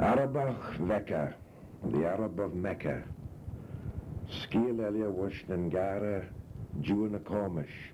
Arabach Mecca, the Arab of Mecca. Skiel Elia Washington Gara, Juna Cormish.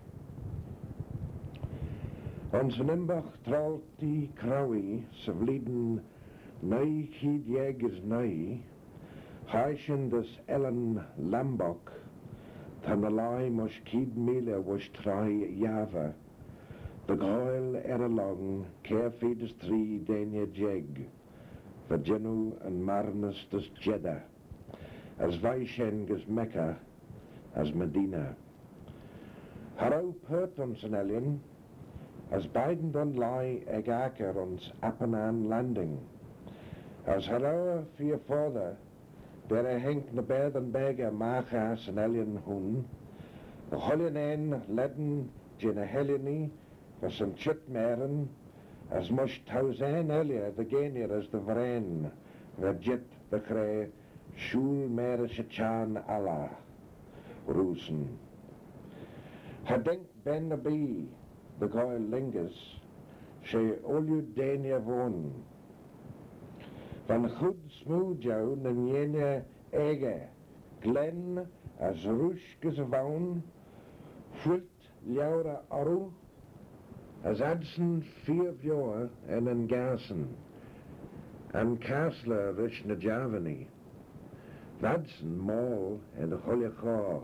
Ons Nimbach Tralti Krawi, Savliden Nai Kid Jägers Nai, Heischen des Ellen Lambok, Tanalai Mosh Kid Mila was Trai Java, the Goil Eralong, Carefeeders Tree Dania Jeg, Virginu and Marnus des Jeddah, as Vaishengas Mecca, as Medina. Harau Pert ons an Elian, as beiden dan lie Egaker ons Appanan landing, as Harau vier father, der hengt na bed en bega Machas an Elian hun, the Hollian ein ledden Jena Helini, was an Chutmeren, as much Tausen Elia, the Gainier as the Vren, Rajit the Kre, Shul Mere Shachan Allah, Rusen. Hadenk Ben Nabi, the Goyle Lingus, she Olu Dania Von. Van Chud Smoojou, Nanyena Ege, Glen, as Rushkes Vaun, Fult Laura Aru, as Adson 4 jaar en een Garson, en Kastler Rich na Javani, Vadson Mall en de Hollychaw.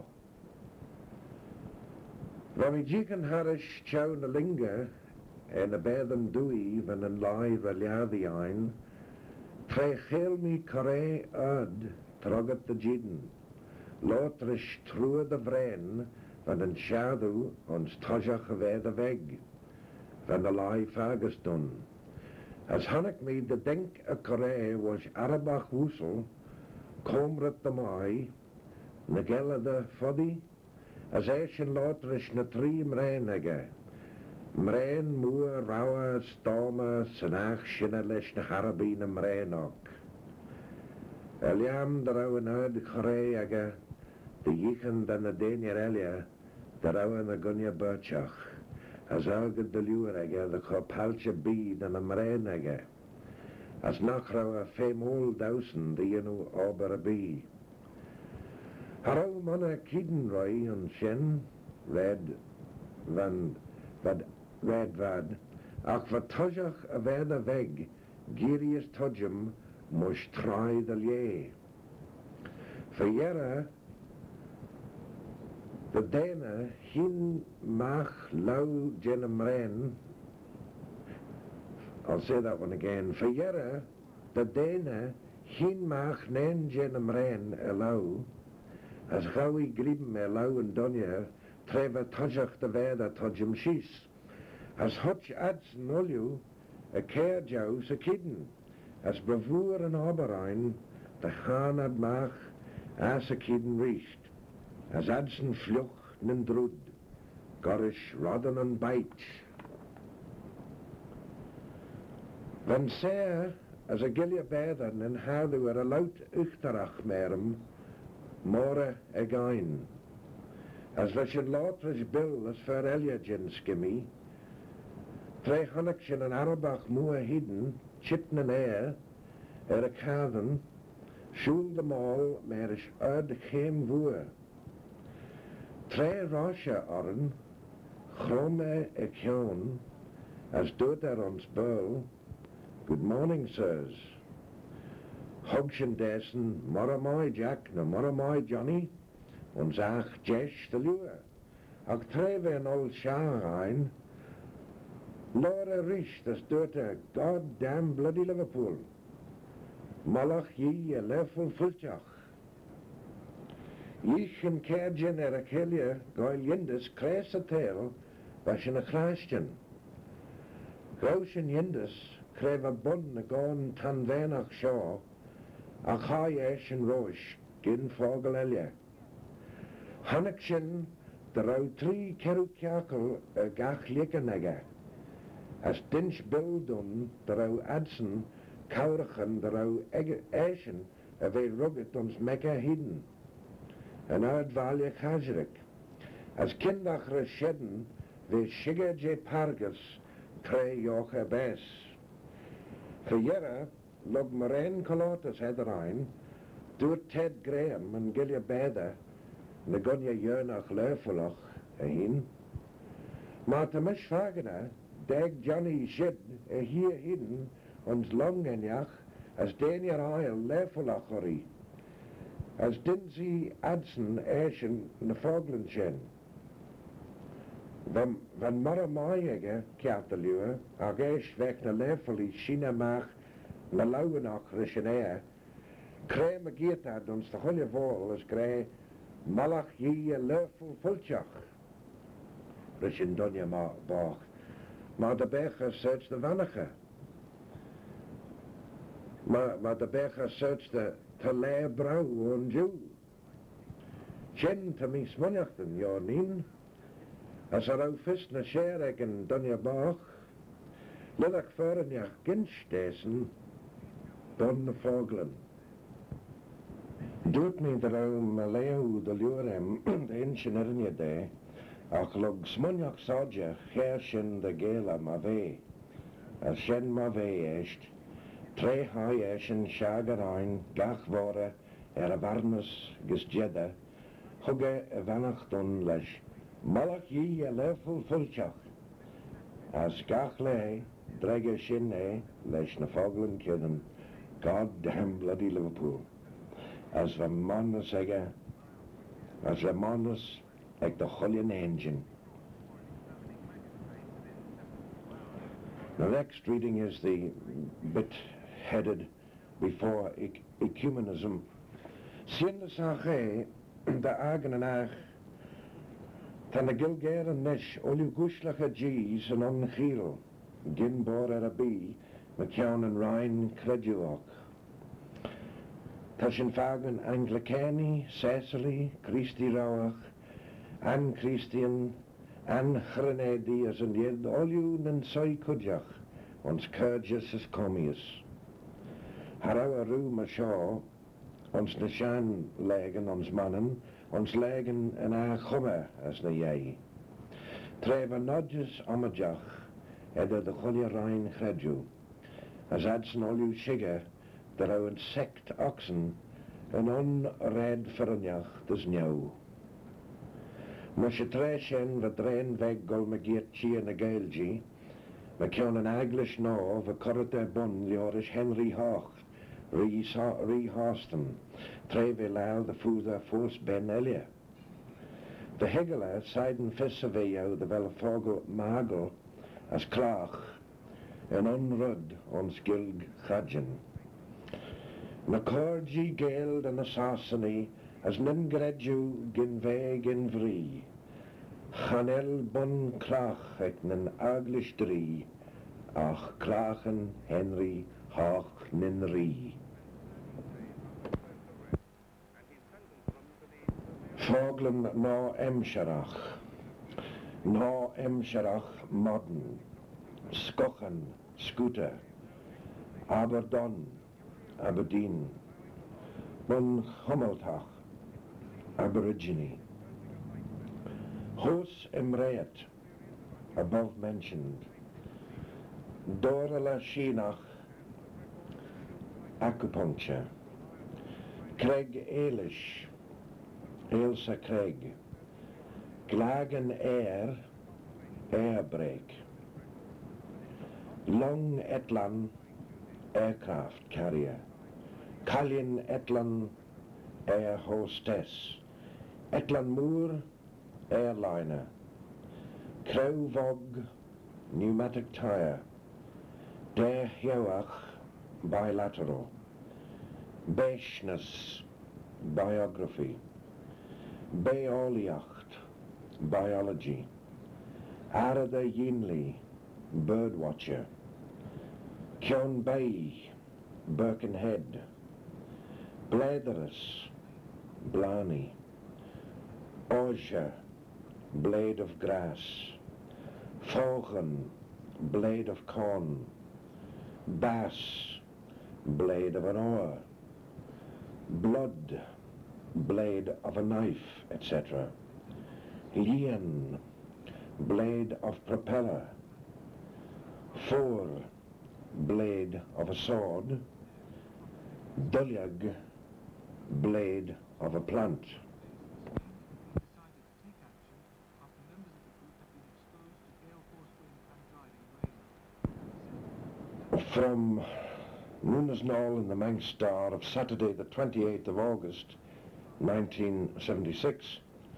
Rami Jikan Harish Chow na Linga en a Bedam Dui van een Lai Valyadi ein, tre Chelmi Kore Ud trogat de Jiden, Lotrish True de Vren van een Shadu ons Tajach Veda Weg, van de Lai Fagaston. As Hannek me de Denk a Kore was Arabach Woesel, Komrat de Mai, Nagella de Foddy, as Eischen Lotrish na 3 Mrenege, Mren Moer Rauwe Storme Sanach Shinalish na Harabine Mrenok. Eliam de Rauwe Nerd Kore Ege, de Yichen dan de Denier Elia, de Rauwe na Gunya Birchach, as Alged de Luerege, de Kopalche Bid en Mrenege, as Nachrauwe Femol Dausen, de Yenu Ober Bee. Harau manna Kidenroy en Shen, Red Vad, ach wat Tojach a Veda Weg, Girius Tojum, mosh trai de Lie. Verjera, de Dana, hin mach lau Jenemren, I'll say that one again. Verjera, de Dana, hin mach nen Jenemren elau, as gawi grieben elau en Donja, treva Tojach de Veda Tojum Shis. As hotch ads nolju, a keerjou se kidden, as bravoer en oberein, de Hanad mach, as a kidden richt, as adsen vlucht nen drud, gorish rodden en beit. Van seer, as a gilja beden en hadu a lout uchterach merem, more again. As Russian Lotrish Bill as fer Elia Jin skimmy, Tre Hannekshin en Arabach moe hidden, chitn en air, a kaden, shul de mol, merish ud geen voer. Tre Rasha orren, chrome e kjon, as doet ons bull, good morning, sirs. Hogshin dessen, moramai Jack, na moramai Johnny, ons ach Jesh de Lua. Ach treve en old Shahrein, Laura Rish, das doet a goddamn bloody Liverpool. Malach ye a lefel fulchach. Ich en kerjen a kelia, goil yindus, kres a tail, bashin a Christian. Groshin yindus, krev a bun a gon tan venach shaw, a chayesh en rosh, gin fogel elia. Hannekshin, de rau 3 kerukjakel a gach liekenege. As dinch bildun, de rau adsen, kaurachen, de rau eischen, a ve rugged ons mekka hidden. En uit valje chazrik. As kindach resheden, ve shige je pargus, tre joche bes. Verjera, log Moraine Colotus Heatherain, doet Ted Graham en Gillia Beda, na gonja Jörnach Leufulach heen. Maar te misvagena, deg Johnny Shid hier hidden, ons longenjach, as Daniel Isle Leufulachori, as Dinsey Adson Ashen na Foglandshen. Van Maramaige Katalua, Agesh weg na Leufuli, Shinamach, na Lauwenach Rishenea, Krijg me geert uit ons de goede vol, als krijg Malach je Leufel Fulchach. Rishen Donja Bach. Maar de Becher search de Wannige. Maar de Becher search de Talay Brouw en Jew. Chen te mis monjachten, Jornin. Als ook vist na Sherek en Donja Bach. Liddag vorenjach ginstesen. Don de Vogelen. Doet me daarom Leo de Lurem, de ingenieur de, ach log smonjak sadje, gerschen de gela mave. Als shen mave est, tre hai eschen shagarein, gach wore, warnes gesjedde, hugge vanachton lesh, malach je leufel fulchach. Als gach le, drege shinne, lesh na foglen kidden, God damn bloody Liverpool. Als we mannen zeggen, als we mannen, ik de goede engine. The next reading is the bit headed before ecumenism. Siende sage de agen en ag, tan de gilgare nish oliu guslach G's en ongiel, ginbor a bee, McKeown en Ryan creduach. Tashin Fagan Anglicani, Cecily, Christi Rauach, Ann Christian, Ann Grenadi as in jed oliun en soy kudjach, ons kurges as comius. Harawa ru mashaw, ons nishan legen ons mannen, ons legen en a chumme as na jay. Treva nodges amajach, edda de cholia rein chredju, as adsen oliu shigger, der ouwen sect oxen en onred verniach dus nieuw. Moes je treschen wat drein weg gol me geert chi en a geilgi, me kion een English no we korrete bun liorish Henry Hoch, Rie Houston, treve laal de voeder Force Ben Elia. De hegela seiden visseveo de wel vogel magel as klaag en onrud ons gilg chadjen. Na corgi geld en assassini, as nim gredju gin ve gin vri. Chanel bun krach ek nen aglish drie, ach krachen Henry hoch nin ri. Foglen no emsharach modern, skochen, scooter, Aberdon, Aberdeen, Bun Hummeltach, Aborigine. Hos Emreat, above mentioned. Dorala Shinach, acupuncture. Craig Ailish, Ailsa Craig. Glagen Air, airbrake. Long Etlan, aircraft carrier. Kalin Etlan, air hostess. Etlan Moor, airliner. Crow Vogue, pneumatic tire. Der Hewach, bilateral. Beishness, biography. Beoliacht, biology. Arada Yinley, birdwatcher. Kyon Bay, Birkenhead. Bladderus, Blarney. Osier, blade of grass. Voggen, blade of corn. Bass, blade of an oar. Blood, blade of a knife, etc. Lien, blade of propeller. Four, blade of a sword. dulyag, blade of a plant. From Moonasnall in the Manx Star of Saturday the 28th of August 1976,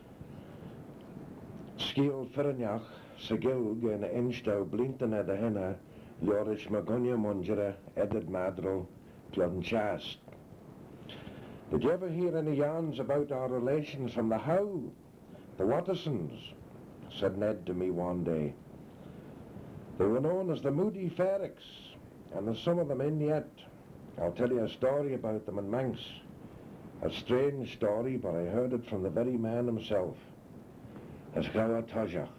Sgil Fernyach, Sigilg en Enstau Blinten de Henna, Joris Magonia Mongera, Edward Madro, Clodden Chast. Did you ever hear any yarns about our relations from the Howe, the Wattersons? Said Ned to me one day. They were known as the Moody Ferricks, and there's some of them in yet. I'll tell you a story about them in Manx. A strange story, but I heard it from the very man himself. As Gawa Tajach.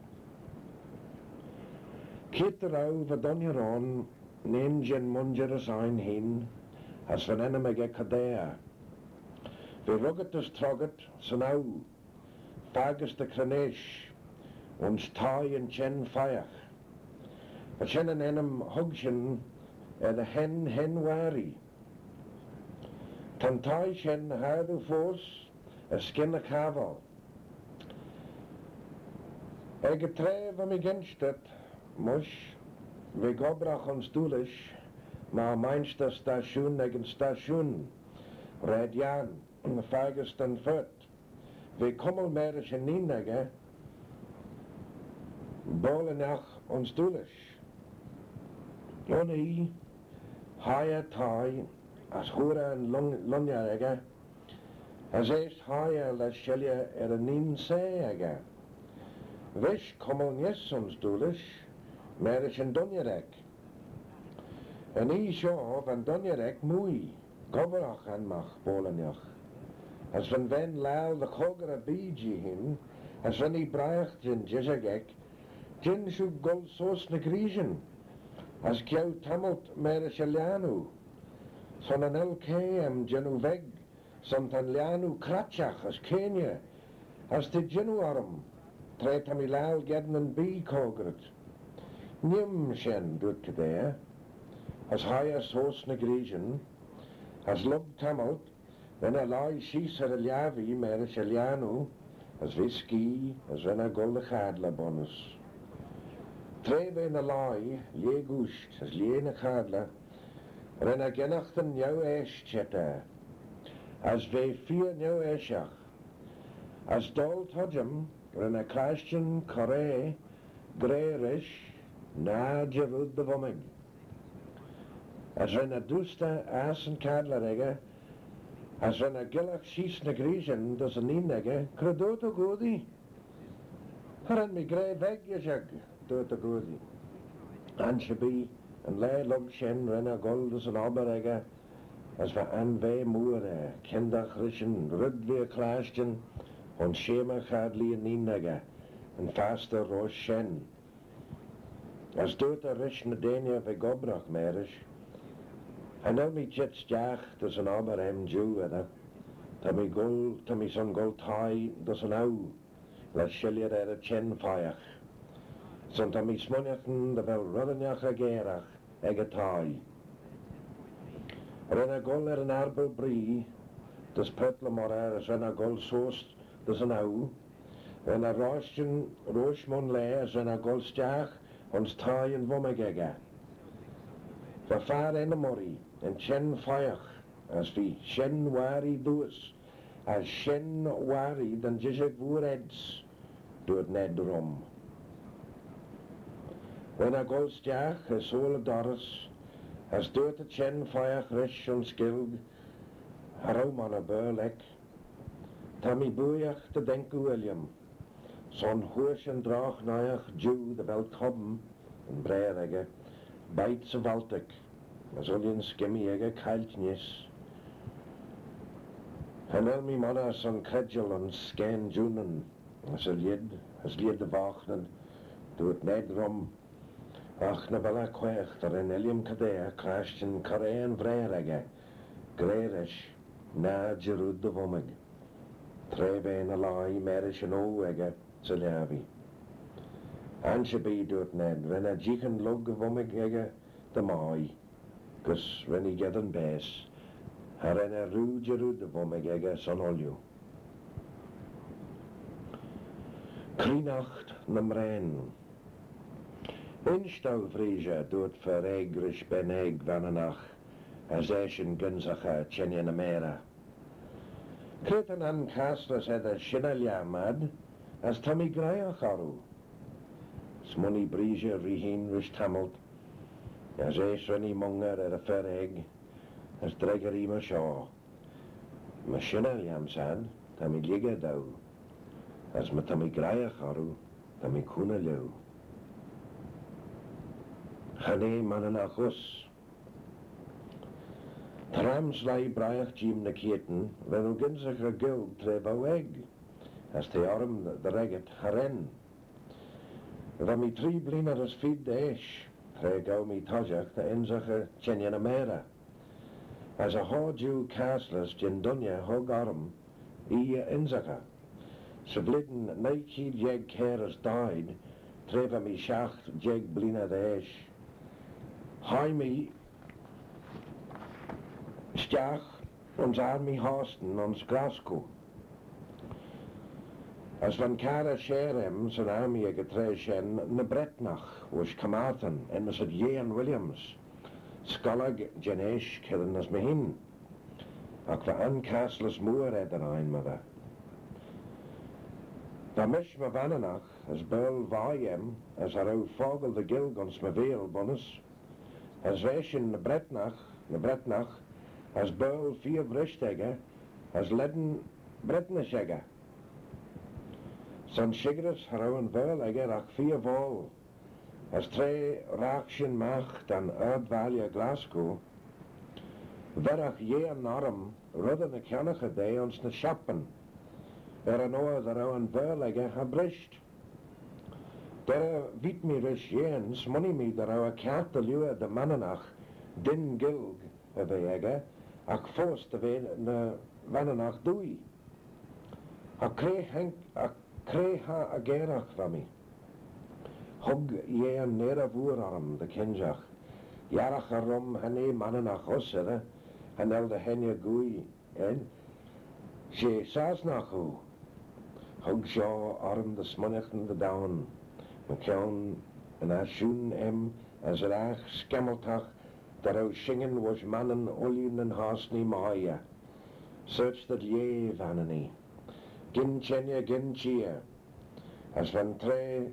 Kit the Rau Vadonyaron, Ninjen Mungeras ein hin, as van ennemige Kadea. We ruggetus trogget, sanau, fagus de Kranesh, ons tai en chen fayach. A chen en enem hugshen, de hen wari. Tan tai chen hardu fos, a skin a kaval. Getref am genstet, mush, we gobrach ons doelish, maar meinster station egen station, red jan, fagest en fut. We kommel merisch en nienege, bolenach ons doelish. Joni, haya tai, as hura en lunjarege, as eest haya les shelje en nien seege. Wish kommel jes ons doelish, merisch en donjerek. En seo van donjerek moei, gobrach en mach bolenach. As van wen laal de chogere biji hin, as van bracht jin jizagek, jin shu gol sos na griechen. As kjau tamelt merisch lianu. Son an LKM jenu weg, somtan lianu kratchach as Kenya, as te jenu arm. Tret am laal gedden en bi kogret. Nim shen doet kedea, as haya sos na griechen, as lub tamelt, when a lai shis er liavi merisch lianu, as whisky, as when a golde chadla bonus. Trebe in a lai, lie gusht, as lie na chadla, ren a genachten jou esch cheta, as ve vier jou eschach, as dol todjem, ren a Christian Corre, Grerish, na Jerud de Vomig. As ren a dusta asen kadlarege, as ren a gillach shis na griechen, dus een nienege, credoto godi. Ren mi grey veg jezeg, doto godi. Anshabi, en le log shen ren a goldus en oberege, as va an ve moere, kindach rischen, rudwe Christian, on shema chadli en nienege, en faster roos shen. As doet a rish na denia ve gobrach merish, en nou mi jet stjach, dus een oberhem Jew edda, ta mi son gol tai, dus een au, la shiljer er a chen fayach. Son ta mi smonjachen, de vel roddenjach a gerach, ege tai. Ren a gol er een arbel brie, dus petle morer, as ren a gol soest, dus een au, ren a roosmon le, as ren a gol stjach, ons tai en wommegege. Va far en mori, en chen fayach, as vi shen wari does, as shen wari dan jizeg voer eds, doet ned rom. When a gol stjach, as ole doris, as doet a chen fayach rish on skilg, harom an a burlek, tammy boeiach te denken William, son hoers en draag naach Jew de wel kobben, en breirege, bijt ze valtek, as oljen skimmiege kailtjes. En el mi manna son kredjel en sken junen, as lied de wachten, doet ned rom, ach na bella kwecht er en elium kadea, Christian Corre en breirege, grerish, na Jerud de Vomig. Trebe in a lai merish en oege, ze liavi. Anshabi doet ned, ren a jichen lug vomig ege, de mai, gus ren I get een bes, Har en rúd vo meg ege son olju. Krinacht na mrein. Instau vrije doet verregrisch beneg vananach as eischen gunsacha tjenje na mera. Kretan an castles edda shinalja mad as tammy graia charu. Smonny brije rihin rish tamelt as eisrani monger a verreg as dreger ima shaw. Ma shinaljam sad tammy liga dau as ma tammy graia charu tammy kuna lew. Chane mananachus. Trams lai braich jim na kieten, wen u ginsach a guld tref a weg, as te arm de reget haren. Wa mi 3 bliner as fid de ish, tre gau mi tajach de inzach a tjenjen a mera. As a hodju castles jin dunja hog arm, ia inzacha. Se blitten neikid jeg keres died, tref a mi shacht jeg bliner de ish. Hai mi stjach ons army haasten ons Glasgow. As van kara sherem zijn army getreschen na Bretnach was kamaten en as het Ian Williams. Skallag genesh killen as me hin. Ak va ancastles moer edder ein mother. Da mish me vananach as beul vaiem as arou fogel de gilgons me veel bonus. As weishen na Bretnach, as beul 4 vristege, as ledden Bretnashege. San Sigris harouen beul eger ach 4 vol, as 3 rakshin macht an Erdvalja Glasgow, verach je an arm, rudden na kianige de ons na schappen, an oa harouen beul eger ha brisht. Der wit mi ris jens, money mi der a karte lue de mananach, din gilg a vege, ac fos de ve na vananach dui. A kre ha a gerach va mi. Hog je an nera voerarm de kinjach. Jarach a rom hane mananach ossere, han el de henje gui, en? She saas nach hu. Hog sjo arm de smonnichten de down. McKeown en asjoen as raag skemmeltach, dat ou shingen was mannen olien en haasni maia. Search dat je vanani. Gin chenja gin chia. As van tre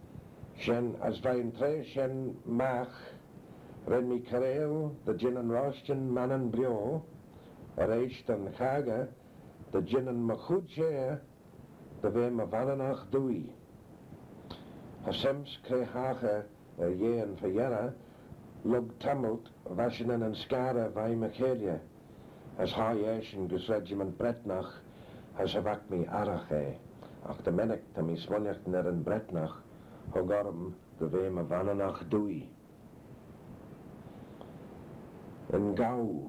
shen mach, ren mi kareel, de gin en rosten mannen brio, reist en chage, de gin en machudje, de we me vananach doei. Hasems kre hage je en verjera, log tamelt, wasjen en skare vai mechelia. As haieschen gesregiment Bretnach, as avak mi arache. Ach de mennek ta mi smonjacht ner en Bretnach, hogarm de we me vananach doei. En gau.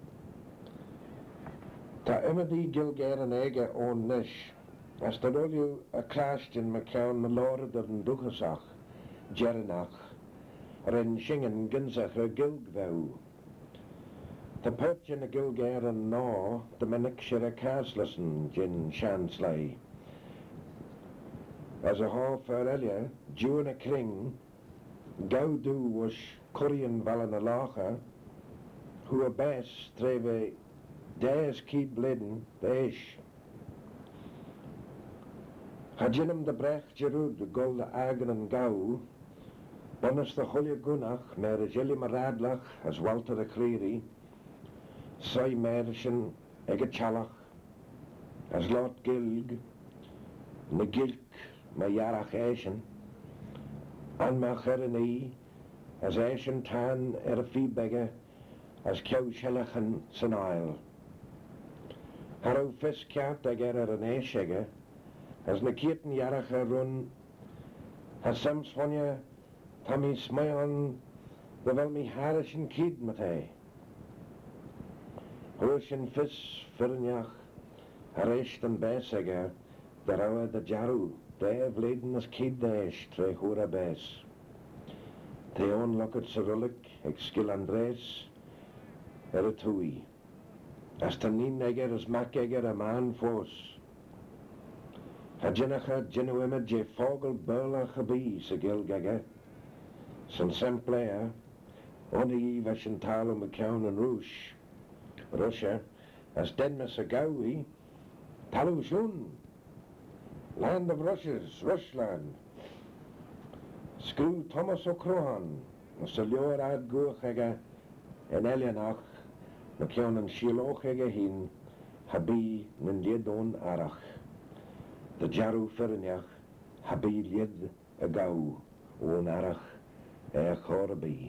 Ta die gilger en ege on nish. As dat olju a klaastjen McKeown me lorde en duchesach, Jerinach, ren shingen ginsach a gilgveu. Ta pertjen a gilger en na, de mennikshire a kaaslessen gin shansley. As a half earlier, June a kring, gau du was Korean vallen a lacha, who a bes treve des kied bleden, deish. Hadjinum de brech jerud de gol de agen en gau, bonus de cholle gunach, mer a jelly maradlach, as Walter de Creary, sai merschen, ege chalach, as lot gilg, ne gilk, me jarach eischen, an ma chereni, as eischen tan a fiebegge, as kew shellachen san aisle. Harrow fiskart eger an eishege, as na kieten jarach a run, as sams vonje, ta mi smajan, de wel mi harischen kied met hij. Hoosjen vis vernjach, harecht en besege, de rauwe de jaru, de vleden as kied deesh, tre hora bes. Theon locket serullik, ek skil Andres, a tui. as ta nin eger as mac eger a man fos. Ha jennacha jennuema je fogel burla chabi sa gilgaga. San semplea, oni vashin talo McCown and Russia, as denmas a gawi, talushun, land of Russias, Rushland. Screw Thomas O'Crohan, as a lior ad guachega, en Elianach, McCown and Shilochega hin, habi nindidon arach. The jaru ferinach, habi lid a gau, on arach, chorabi.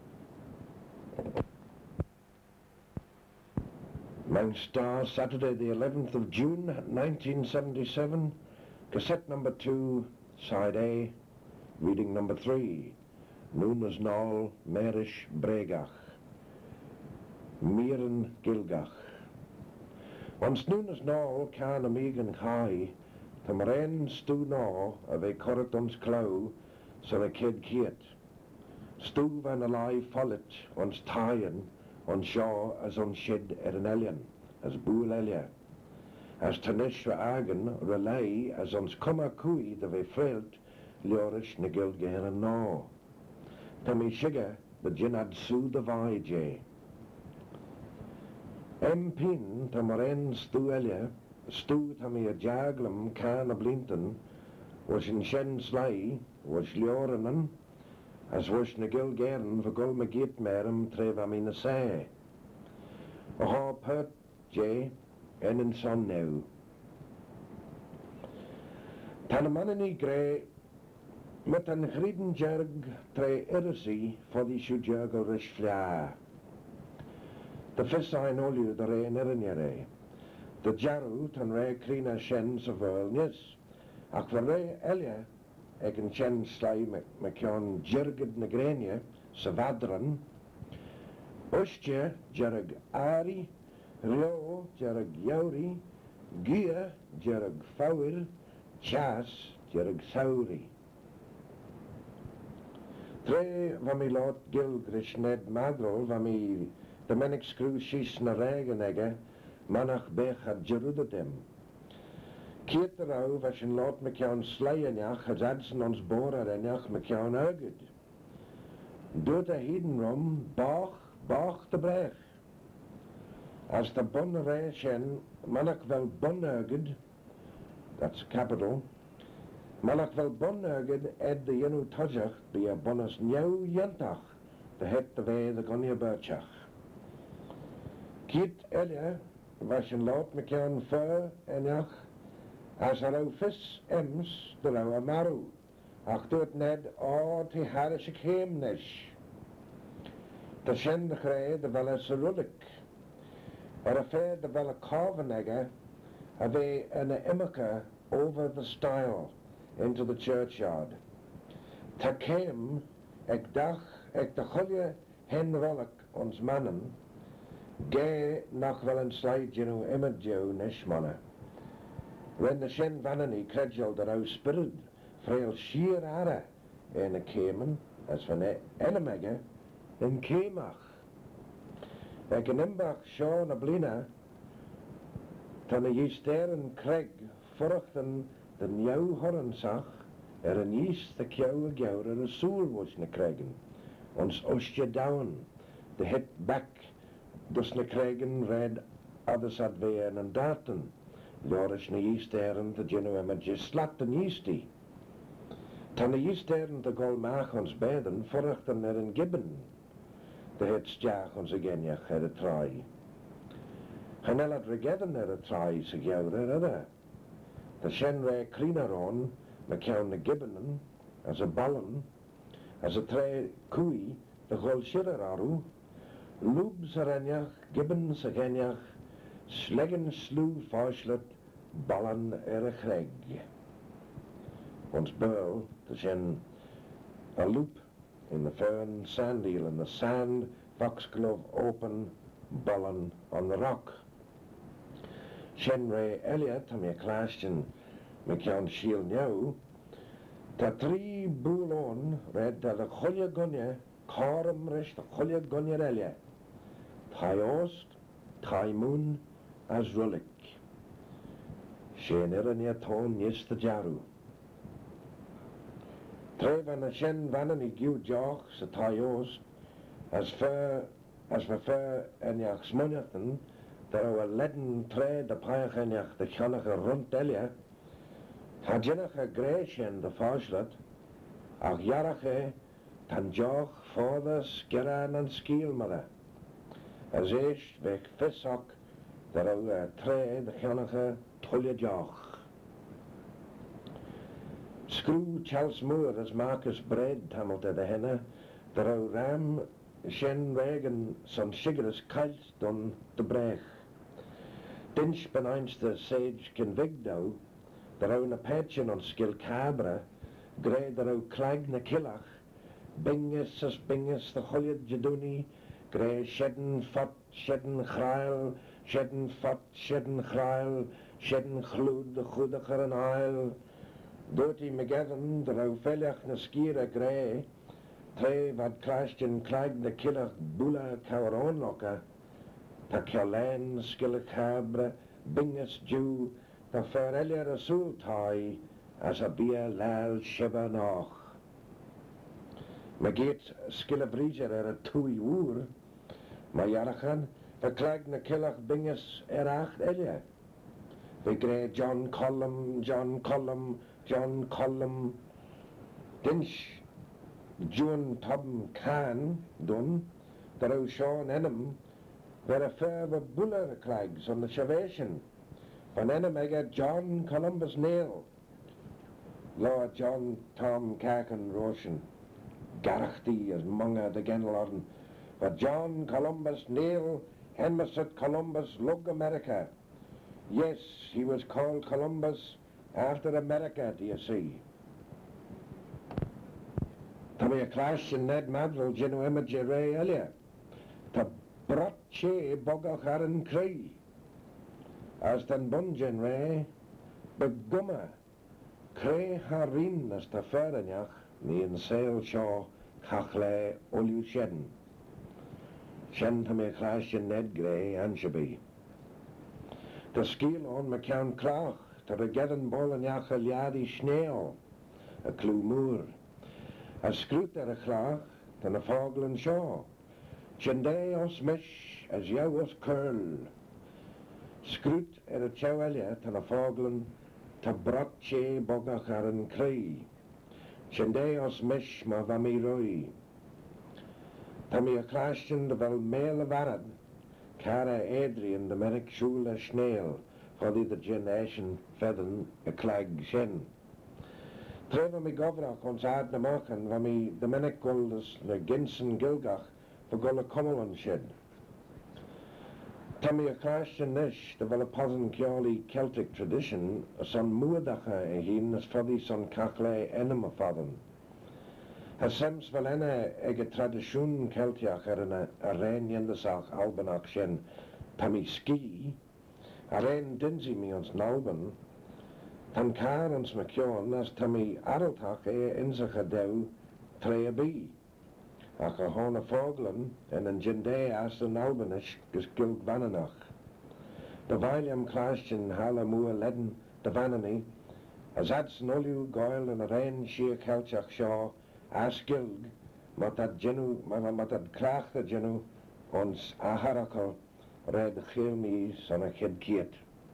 Mount Star, Saturday the 11th of June, 1977, cassette number 2, side A, reading number 3, Nunas Nall, Merish Bregach, Miren Gilgach. Ons Nunas Nall can a megan chai, the Maren stu naw of a correct ons clow, so a kid kiet. Stu van a live follet, ons tyen, on shaw as on shed an alien, as bool elia. As tanish agen relay as ons cumma cui the ve frelt, liorish na gilgair and naw. Tammy shiga, the jinad su the vaije. Pin tamaren stu elia, stu tammy a jaglam can a blinton, was in shen slay, was liorinan, as was na gilgairin for gul magit merum treva mina say. A ha pert je, en in son now. Tanamanani grey, met an griden jerg tre irsi for the shujergo rishfla. The fiss I know you the re nerinere. The jaru tan re krina shens of earlness. Ach for re elia, ek en shen slai mecion jirgid negrenia, savadran. Usje jerg ari, rio jerg yauri, gia jerg fawil, chas jerg sauri. Tre van mi lot gilgrish ned madrol van mi de menik screw shis na regenegge, manach bech had jerudadem. Kiet erau was een lot mecion sleienjach had adsen ons borer enjach mecion euged. Doet a hidenrom, bach de brech. As de bonne reishen, manach wel bonneuged, that's capital, manach wel bonneuged ed de jenu tojach be a bonus nieuw jentach, de het de wee de gonje burchach. Kiet elia was een lot mecion fur enjach, as er au vis ems de lau amaru, ach doet ned te harische heemnish. De shen de grey de wel as a rullik. A fair de wel a carvenegger, a ve an imaka over the stile into the churchyard. Ta came ek dach ek de chulje hen rollik ons mannen, ge nach wel een slide jenu imadjo nishmanne. When the shen vanani credjol de rau spirit, frail sheer ara en a cayman, as van enemegge, in Kemach. Ek in imbach shaw na blina, tan a yisteren Craig furchten de nieuw horensach, een yist de kjouw a gjouwer a soel was na Craigen. Ons ostje down, de hit back, dus na Craigen red others ad weeren en daten. Loris na yisteren de genuema slat en yisti. Tan a yisteren de golmach ons beden furchten een gibben. De het stjach ons agenjach a trai. Han had regedden a trai sig jouwer The shen re klinaron, mecion na gibbenen, as a ballen, as a tre cui, de gol shirararu, lubs arenjach, gibbens agenjach, sleggen slew farslet, ballen a craig. Ons burl, de shen a loop, in the fern sand eel in the sand, foxglove open, ballen on the rock. Shen re Elliot, am je klaasjen, mecion shiel nieuw, ta 3 boelon red da de goeie gonje, karem rish de goeie gonje relje. Thai oost, Taimún as Rullick. Shen Irania Ton Yester Jaru. Trevan a Shen Vanan I Giu Joch, sa Taios, as we fer en jach smunjachten, daar we ledden tre de paach en jach de channige rondtelje, had jinnige gräschen de Fauslet, ach jarige tan joch vader skirran en skielmere. As eerst weg visok, daar we tre de channige tulje joch. Screw Charles Moore as Marcus Bread tamelte de henne, daar we ram Shen Reagan son Shigeras kalt don de brech. Dinch beneinste sage convigdo, der au na patchen on skill cabra, grey der au clag na killach, bingus as bingus the holyad jaduni, grey shedden fat, shedden chrail, shedden fat, shedden chrail, shedden chloed de goediger en heil. Dirty McGavin, der au fellach na skira grey, tre wat Christian clag de killach bula cauronlocker, ta Kjolén skille cabre, bingus Jew, ta ferelja resultai, as a bia lal shiba noch. Me geet skille vrieger a tui woer, ma jarachan, ta clag na killach bingus acht elja. We grey John Collum, John Collum, John Collum, dinch, June Tobin Khan done, there was Sean Enham, where a fair of buller clags on the Shavation. Van Enham I got John Columbus Nail, Lord John Tom Cacan Roshan, Garachti as Munga the Genlorden, but John Columbus Nail, Henmerset Columbus Lug America. Yes, he was called Columbus after America, do you see? Tommy a clash in Ned Madrill, Genu Image Ray earlier. Ta brotche bogacharen cree. As den bunjen ray, begumma. Cree harin as ta ferenjach, ni in sail shaw, kachle olu sheden. Shen Tommy a clash in Ned Gray, Anshabi. The skill on McCown Clach, ta regeddon bollenjach a liadi schneel, a clue moor. A scrút a chlach, dan a foglen shaw. Chendé os mish, as jou os curl. Scrút a chawelja, dan a foglen, ta brotche bogacharen cree. Chendé os mish ma vami roi. Tammy a clashen de vel mele varad, cara Adrian de merk shula schneel, for the generation fedden a clag shen. Treva mi govrach ons aard na machen, wa mi de mennek goldes na ginsen gilgach, for golle kommelan shed. Tammy a Christian nish, de wel a posen kjoli Celtic tradition, a son moerdacha e hien, as foddy son kachle enema fadden. Has sems wel enne ege tradition Celtiach en a rein jendesach albanach shen, tammy ski, a rein dinsi mi ons nalban, tan kaar ons mekjoon as tammy areltach inzige deu tre bi. Ach a hone vogelen en een jende as een albanisch geskuld vananach. De William Christian halle moe ledden de vanani, as ads nolju goil en a rein sheer kelchach shaw as gilg, mat dat klaag de genu ons aharakel red chilmi son a kid kiet.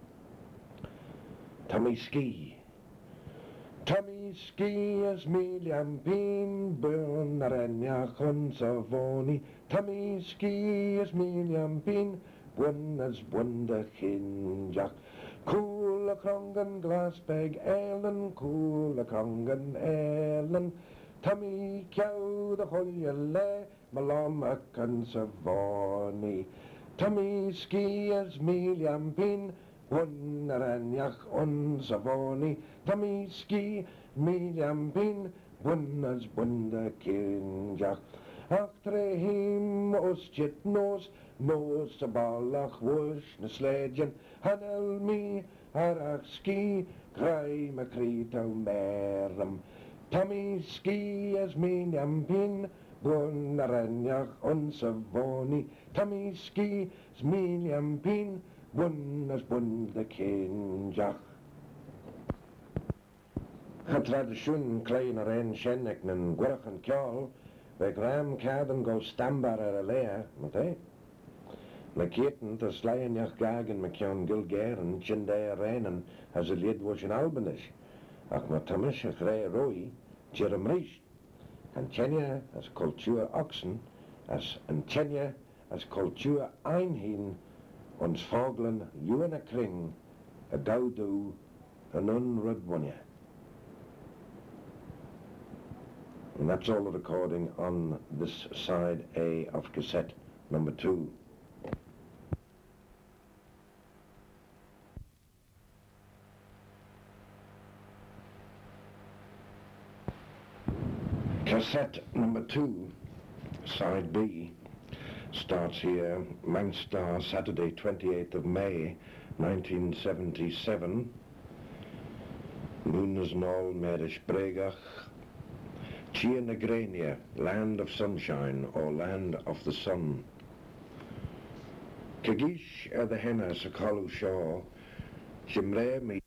Tommy ski. Tommy ski as Miliam Pin, burn areniach on Savoni. Tommy ski as Miliam Pin, bun as bunda kinjach. Cool a krongen glasbeg Ellen, cool a krongen Ellen. Tommy kjau de hoyele, malam a kan Savoni. Tommy ski as Miliam Pin, bun areniach on Savoni. Tommy ski, Miliam Pin, bun as bunda kinjach. Ach tre him os chit nos a ballach wush na sledjen. Hanel mi, harach ski, krai makrito meram. Tommy ski as Miliam Pin, bun aranyach unsavoni, tamiski, smiliam pin, bun as bun de kinjach. Ha tradisjon klein ren kjennek nen gwerchen kjall, ve gram kaden go stambar lea, met na keten te sleienjach gagen me kjan gilgeren, tjende renen, as a lid was in Albanish. Ach ma tamish a grey roi, tjerum richt. En tjenja as cultuur oxen, as en tjenja as cultuur einhin, ons vogelen juwen a kring, a daudu, an unrudwonja. And that's all the recording on this side A of cassette number 2. Cassette number 2, side B, starts here, Manchester, Saturday 28th of May, 1977. Moonsnol Merish Bregach, Chia Negrania, land of sunshine or land of the sun. Kagish the henna Sakalu Shaw, Shimre me